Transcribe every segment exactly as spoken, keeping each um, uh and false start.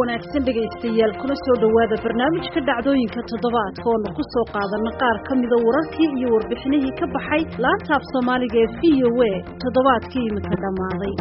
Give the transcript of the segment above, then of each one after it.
wanaagsan dhagaystayaal kuna soo dhawaada barnaamijka dhacdooyinka toddobaadka oo ku soo qaadana qaar ka mid ah wararkii iyo warbixinihii ka baxay laanta af Soomaaliga ee V O A toddobaadkii imika dhamaaday.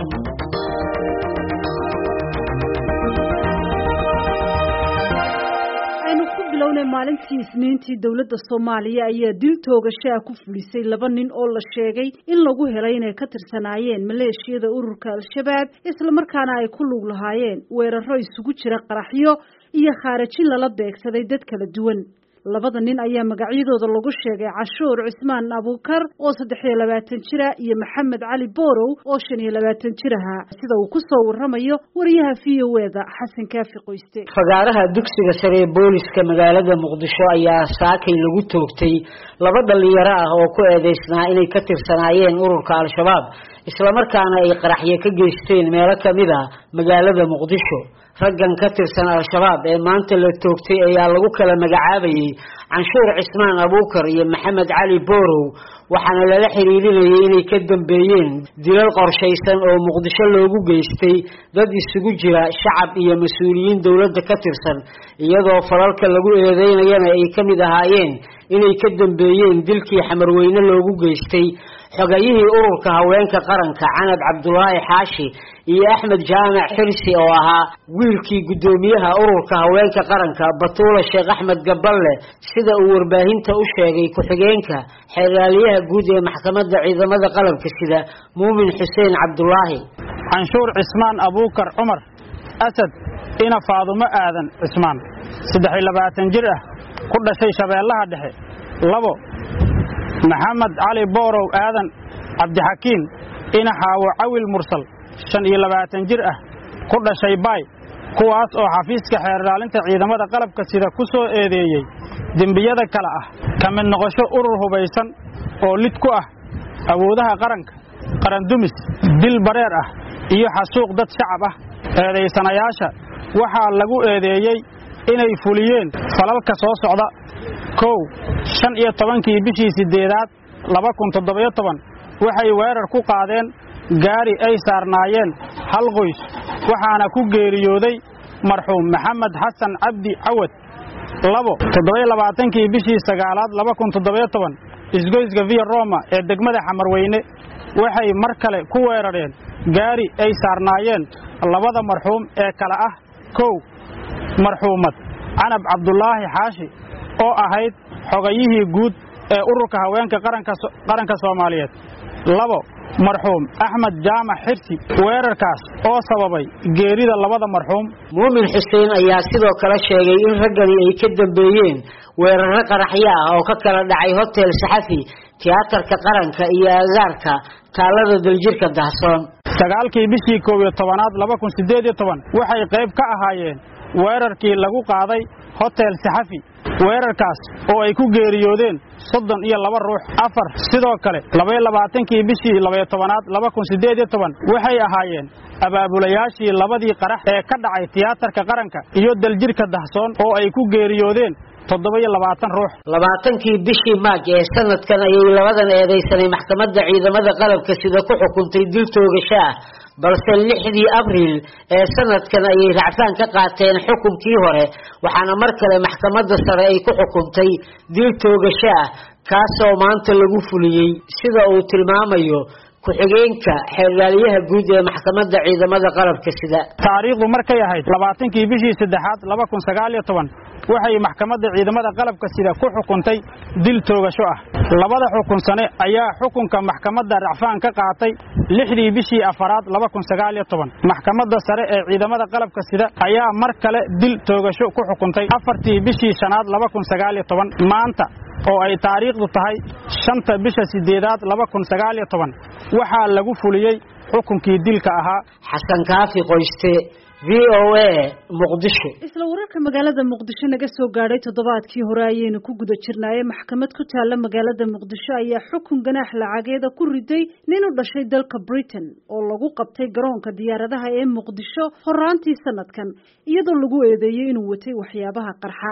bilowna maalintii Isniintii dawladda Soomaaliya ayaa dil toogasho ku fulisay laba nin oo la sheegay in lagu helay inay ka tirsanaayeen maleeshiyada ururka Al-Shabaab isla markaana ay ku lug lahaayeen weeraro isugu jira qaraxyo iyo khaarajin lala beegsaday dad kala duwan. labada nin ayaa magacyadooda lagu sheegay Cashuur Cismaan Abuukar oo saddex iyo labaatan jir ah iyo Maxamed Cali Boorow oo shan iyo labaatan jir ah sida uu ku soo waramayo wariyaha V O A-da Xasan Kaafi Qoyste. Fagaaraha dugsiga sare ee booliska magaalada Muqdisho ayaa saakay lagu toogtay laba dhalinyaro ah oo ku eedeysnaa inay ka tirsanaayeen ururka Al-Shabaab isla markaana ay qaraxyo ka geysteen meelo kamid ah magaalada Muqdisho. raggan ka tirsan Al-Shabaab ee maanta la toogtay ayaa lagu kala magacaabayay Cashuur Cismaan Abuukar iyo Maxamed Cali Boorow waxaana lala xiriirinayay inay ka dambeeyeen dilal qorshaysan oo Muqdisho loogu geystay dad isugu jira shacab iyo mas'uuliyiin dawladda ka tirsan iyadoo falalka lagu eedeynayana ay kamid ahaayeen inay ka dambeeyeen dilkii Xamarweyne loogu geystay xogayihii ururka haweenka qaranka Canab Cabdullaahi Xaashi iyo Axmed Jaamac Xirsi oo ahaa wiilkii gudoomiyaha ururka haweenka qaranka Batuula Sheekh Axmed Gaballe sida uu warbaahinta u sheegay ku-xigeenka xeeraliyaha guud ee maxkamadda ciidamada qalabka sida Muumin Xuseen Cabdullaahi. Cashuur Cismaan Abuukar Cumar Asad ina Faadumo Aadan Cismaan saddex iyo labaatan jir ah ku dhashay Shabeellaha Dhexe. labo Maxamed Cali Boorow Aadan Cabdixakiin ina Xaawo Cawil Mursal shan iyo labaatan jir ah ku dhashay Baay kuwaas oo xafiiska xeerlaalinta ciidamada qalabka sida ku soo eedeeyay dambiyada kala ah kamid noqosho urur hubaysan oo lid ku ah awoodaha qaranka qaran dumis dil bareer ah iyo xasuuq dad shacab ah. eedeysanayaasha waxaa lagu eedeeyay inay fuliyeen falalka soo socda kow shan iyo tobankii bishii sideedaad laba kun toddoba iyo toban waxay weerar ku qaadeen gaari ay saarnaayeen hal qoys waxaana ku geeriyooday marxuum Maxamed Xasan Cabdi Cawad. labo toddoba iyo labaatankii bishii sagaalaad laba kun toddoba iyo toban isgoyska Via Roma ee degmada Xamarweyne waxay mar kale ku weerareen gaari ay saarnaayeen labada marxuum ee kala ah kow marxuumad Canab Cabdullaahi Xaashi oo ahayd xogayihii guud ee ururka haweenka qaranka qaranka Soomaaliyeed. labo marxuum Axmed Jaamac Xirsi weerarkaas oo sababay geerida labada marxuum. Muumin Xuseen ayaa sidoo kale sheegay in raggani ay ka dambeeyeen weeraro qaraxyo ah oo ka kala dhacay hotel Saxafi tiyaatarka qaranka iyo agaarka taalada daljirka Dahsoon. sagaalkii bishii koob iyo tobanaad laba kun siddeed iyo toban waxay qayb ka ahaayeen weerarkii lagu qaaday hotel Saxafi weerarkaas oo ay ku geeriyoodeen soddon iyo laba ruux. afar sidoo kale laba iyo labaatankii bishii laba iyo tobanaad laba kun siddeed iyo toban waxay ahaayeen abaabulayaashii labadii qarax ee ka dhacay tiyaatarka qaranka iyo daljirka Dahsoon oo ay ku geeriyoodeen toddoba iyo labaatan ruux. labaatankii bishii Maaj ee sanadkan ayay labadan eedeysanay maxkamadda ciidamada qalabka sida ku xukuntay dil toogasho ah balse lixdii Abriil ee sanadkan ayay racfaan ka qaateen xukunkii hore waxaana mar kale maxkamadda sare ay ku xukuntay dil toogasho ah kaasoo maanta lagu fuliyay sida uu tilmaamayo ku-xigeenka xeeraliyaha guud ee maxkamadda ciidamada qalabka sida. taariikhdu markay ahayd labaatankii bishii saddexaad laba kun sagaal iyo toban waxay maxkamadda ciidamada qalabka sida ku xukuntay dil toogasho ah. labada xukun sane ayaa xukunka maxkamadda racfaan ka qaatay lixdii bishii afaraad laba kun sagaal iyo toban. maxkamadda sare ee ciidamada qalabka sida ayaa mar kale dil toogasho ku xukuntay afartii bishii shanaad laba kun sagaal iyo toban. maanta oo ay taariikhdu tahay shanta bisha sideedaad laba kun sagaal iyo toban waxaa lagu fuliyay xukunkii dilka ahaa. Xasan Kaafi Qoyste, V O A Muqdisho. isla wararka magaalada Muqdisho naga soo gaaray toddobaadkii hore ayaynu ku guda jirnaayay maxkamad ku taala magaalada Muqdisho ayaa xukun ganaax lacageeda ku riday nin u dhashay dalka Britain oo lagu qabtay garoonka diyaaradaha ee Muqdisho horaantii sanadkan iyadoo lagu eedeeyay inuu watay waxyaabaha qarxa.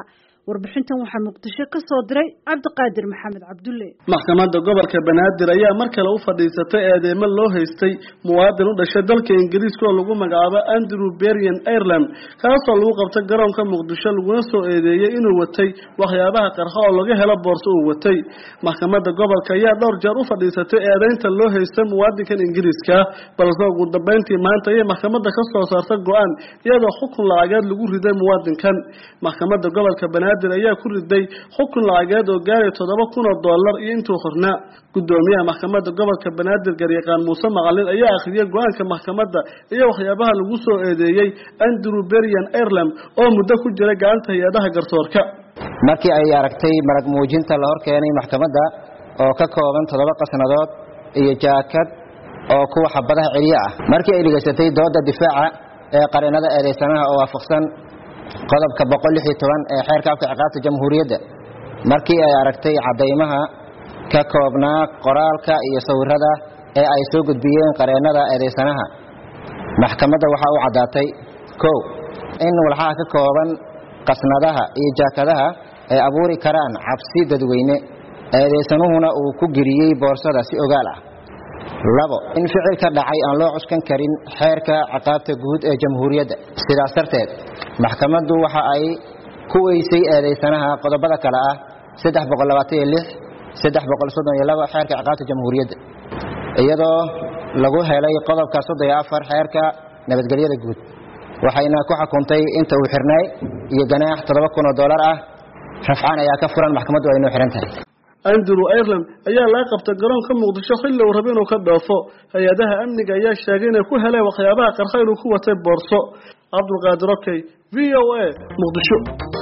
warbixintan waxaa muqdisho ka soo diray cabdiqaadir maxamed cabdulle. maxkamadda gobolka banaadir ayaa mar kale u fadhiisatay eedeymo loo haystay muwaadin u dhashay dalka ingiriiska oo lagu magacaabo Andrew Berrien Ireland kaasoo lagu qabtay garoonka muqdisho laguna soo eedeeyay inuu watay waxyaabaha qarxa oo laga helo boorso uu watay. maxkamadda gobolka ayaa dhowr jeer u fadhiisatay eedeynta loo haystay muwaadinkan ingiriiska balse ugu dambeyntii maanta ayay maxkamadda ka soo saartay go'aan iyadoo xukun lacageed lagu riday muwaadinkan. maxkamadda gobolka banaadir ayaa ku riday xukun lacageed oo gaaray toddoba kun oo dollar iyo intuu xornaa. gudoomiyaha maxkamadda gobolka banaadir garyaqaan Muuse Maqalin ayaa akhriyay go'aanka maxkamadda iyo waxyaabaha lagu soo eedeeyay Andrew Berrien Ireland oo muddo ku jira gacanta hay'adaha garsoorka. markii ay aragtay marag muujinta la hor keenay maxkamadda oo ka kooban toddoba qasnadood iyo jaakad oo kuwa xabadaha celiya ah markii ay dhigaysatay dooda difaaca ee qareenada eedeysanaha oo waafaqsan qodobka boqol iyo lix iyo toban ee xeerka afka ciqaabta jamhuuriyadda markii ay aragtay cadeymaha ka koobnaa qoraalka iyo sawirada ee ay soo gudbiyeen qareenada eedeysanaha maxkamadda waxaa u cadaatay kow in walxaha ka kooban qasnadaha iyo jaakadaha ay abuuri karaan cabsi dadweyne eedeysanuhuna uu ku geliyey boorsada si ogaal ah. labo in ficilka dhacay aan loo cuskan karin xeerka ciqaabta guud ee jamhuuriyadda sidaas darteed maxkamaddu waxa ay ku weysay eedeysanaha qodobada kale ah saddex boqol labaatan iyo lix saddex boqol soddon iyo labo xeerka ciqaabta jamhuuriyadda iyadoo lagu helay qodobka soddon iyo afar xeerka nabadgelyada guud waxayna ku xukuntay inta uu xirnay iyo ganaax toddoba kun oo dollar ah. rafcaan ayaa ka furan maxkamaddu ay noo xiran tahay. Andrew Ireland ayaa la qabtay garoonka muqdisho xilli uu rabay inuu ka dhoofo hay'adaha amniga ayaa sheegay inay ku heleen waxyaabaha qarxa inuu ku watay boorso. Cabdiqaadir Okey V O A muqdisho.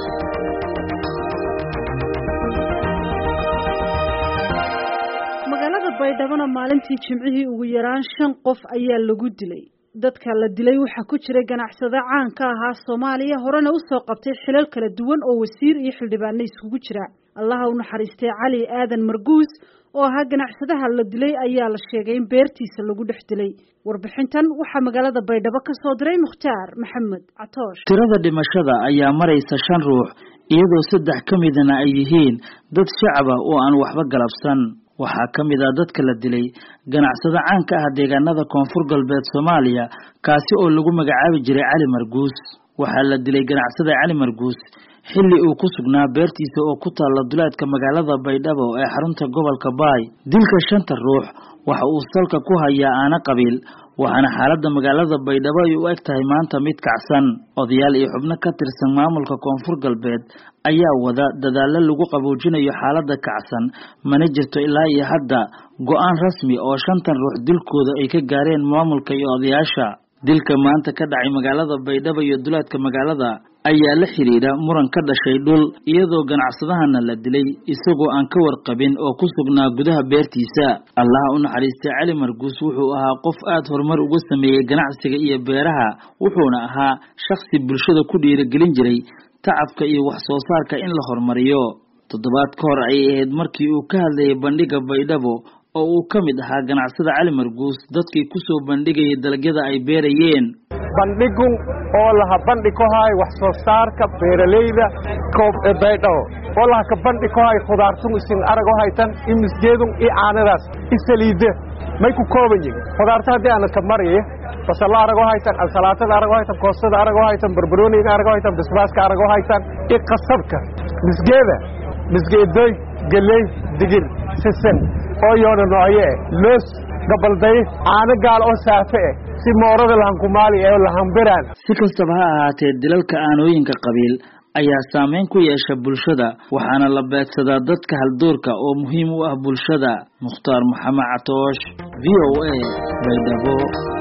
magaalada Baydhabo maalintii Jimcihii ugu yaraan shan qof ayaa lagu dilay. dadka la dilay waxa ku jira ganacsade caan ka ahaa Soomaaliya horena u soo qabtay xilal kala duwan oo wasiir iyo xildhibaano isugu jira. Allah u naxariistay Cali Aadan Marguus oo ahaa ganacsadaha la dilay ayaa la sheegay in beertiisa lagu dhex dilay. warbixintan waxa magaalada Baydhabo ka soo diray Mukhtaar Maxamed Catoosh. tirada dhimashada ayaa maraysa shan ruux iyadoo saddex ka midna ay yihiin dad shacab ah oo aan waxba galabsan. waxaa ka mid ah dadka la dilay ganacsada caan ka ah deegaanada Koonfur Galbeed Soomaaliya kaasi oo lagu magacaabi jiray Cali Marguus. waxaa la dilay ganacsada Cali Marguus xilli uu ku sugnaa beertiisa oo ku taala duleedka magaalada Baydhabo ee xarunta gobolka Baay. dilka shanta ruux waxa uu salka ku hayaa aana qabiil waxaana xaaladda magaalada Baydhabo ay u eg tahay maanta mid kacsan. odayaal iyo xubno ka tirsan maamulka Koonfur Galbeed ayaa wada dadaalo lagu qaboojinayo xaaladda kacsan mana jirto ilaa iyo hadda go'aan rasmi oo shantan ruux dilkooda ay ka gaareen maamulka iyo odayaasha. dilka maanta ka dhacay magaalada Baydhabo iyo duleedka magaalada ayaa la xiriira muran ka dhashay dhul iyadoo ganacsadahana la dilay isagoo aan ka warqabin oo ku sugnaa gudaha beertiisa. Allah u naxariistay Cali Marguus wuxuu ahaa qof aad horumar uga sameeyay ganacsiga iyo beeraha wuxuuna ahaa shakhsi bulshada ku dhiirigelin jiray tacabka iyo wax soo saarka in la horumariyo. toddobaad ka hor ay ahayd markii uu ka hadlayay bandhiga Baydhabo oo uu ka mid ahaa ganacsada Cali Marguus dadkii ku soo bandhigay dalagyada ay beerayeen. bandhigu oo la bandhig ku hay wax soo saarka beeraleyda koob ee Baydhabo oo la ka bandhig ku hay khudaartu isin arago haytan imisgeedun i aanadaas isaliide may ku kooban yihiin khudaarta hadii aan ka mariyo basal arago haytan salaatada arago haytan koostada arago haytan barbarooniga arago haytan basbaaska arago haytan i qasabka misgeeda misgeedoy galey digir sisan oo yoona nooye loos gabalday aana gaal oo saafe si moorada lahan kumaali ee lahan biraan. si kastaba ha ahaatee dilalka aanooyinka qabiil ayaa saameyn ku yeesha bulshada waxaana la beegsadaa dadka haldoorka oo muhiim u ah bulshada. Mukhtaar Maxamed Catoosh V O A Baydhabo.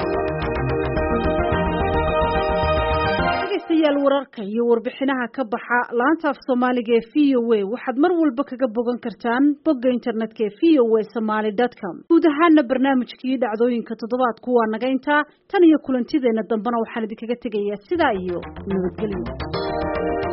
yaal wararka iyo warbixinaha ka baxa laanta af Soomaaliga ee V O A waxaad mar walba kaga bogan kartaan bogga internetka ee v o a somali dot com. guud ahaan barnaamijkii dhacdooyinka toddobaadku waa naga intaa tan iyo kulantideena dambana waxaan idinkaga tegayaa sidaa iyo nabadgelyo.